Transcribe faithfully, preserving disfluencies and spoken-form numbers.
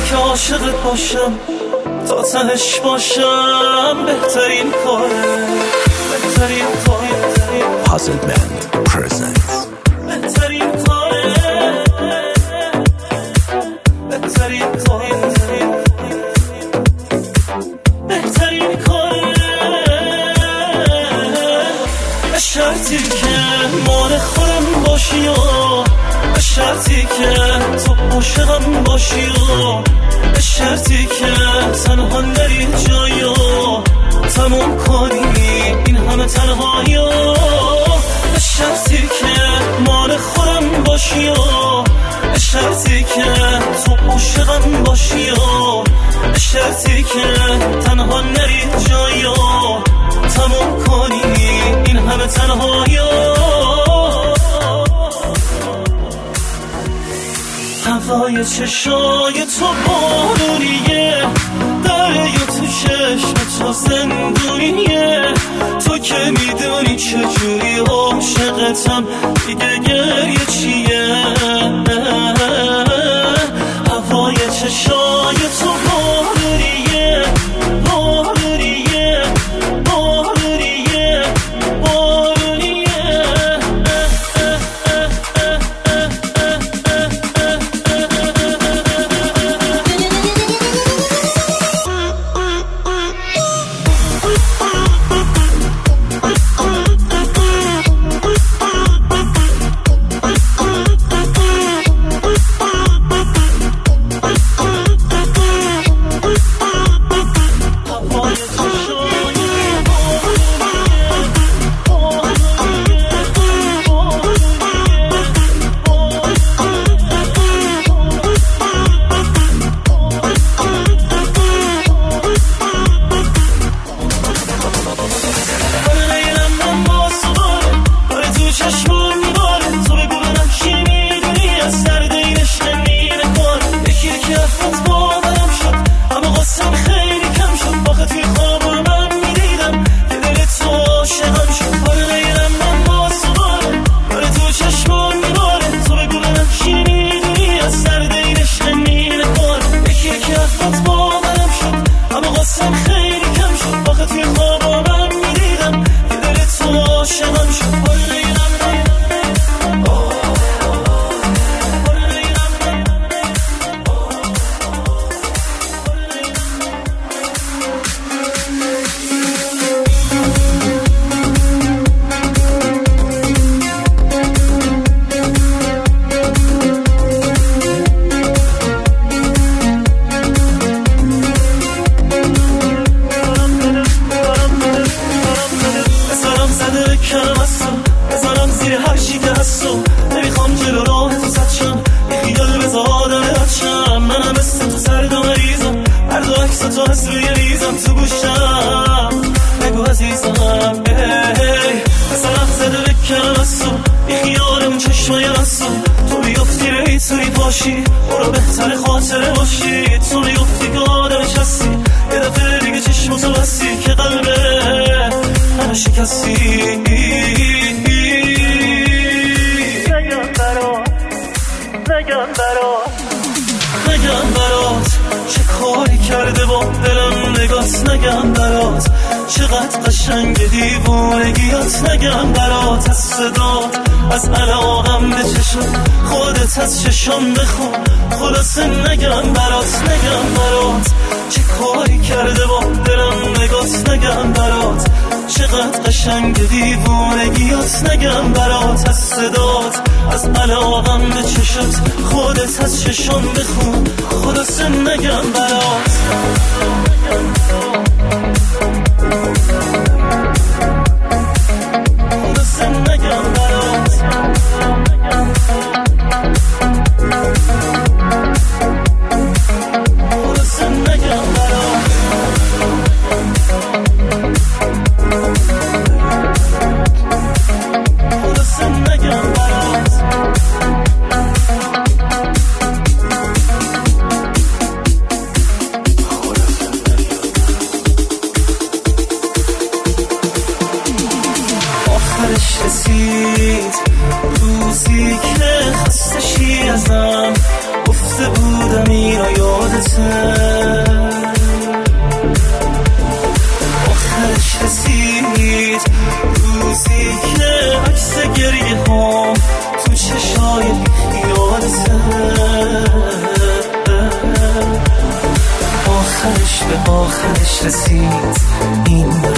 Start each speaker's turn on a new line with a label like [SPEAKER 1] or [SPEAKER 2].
[SPEAKER 1] که عاشقت باشم تا تهش باشم بهترین کاره بهترین کاره
[SPEAKER 2] Puzzle Band presents
[SPEAKER 1] بهترین کاره بهترین کاره بهترین کاره به شرطی که مال خودم باشی و به شرطی که تو عاشقم باشی و به شرطی که تنها نری جایی و تموم کنی این همه تنهایی و به شرطی که مال خودم باشی و به شرطی که تو عاشقم باشی و به شرطی که تنها نری جایی و تموم کنی این همه تنهایی و هوای چشای تو بارونیه دریا تو چشم تو زندونیه تو که میدونی چجوری عاشقتم دیگه گریه چیه هوای چشای تو بارونیه بارونیه بارونیه بارونیه برو بهتر خاطره باشی تو میگفتی که آدمش هستی یه دفعه دیگه چشمتو بستی که قلبه همه شکستی نگم برات نگم برات نگم برات چه کاری کرده با دلم نگات نگم برات چقدر قشنگ دیوونگیات نگم برات از صدات از علاقم به چشم خودت از چشم بخون خلاصه نگم برات نگم برات چه کاری کرده با دلم نگات نگم برات چقدر قشنگ دیوونگیات نگم برات از صدات از علاقم به چشم خودت از چشم بخون خلاصه نگم برات خلاصه نگم برات خلاصه نگم برات خلاصه نگم برات آخرش رسید روزی که خسته شی ازم گفته بود بودم اینو یادته آخرش رسید روزی که عکس گریه هم تو چشای یادته آخرش به آخرش رسید این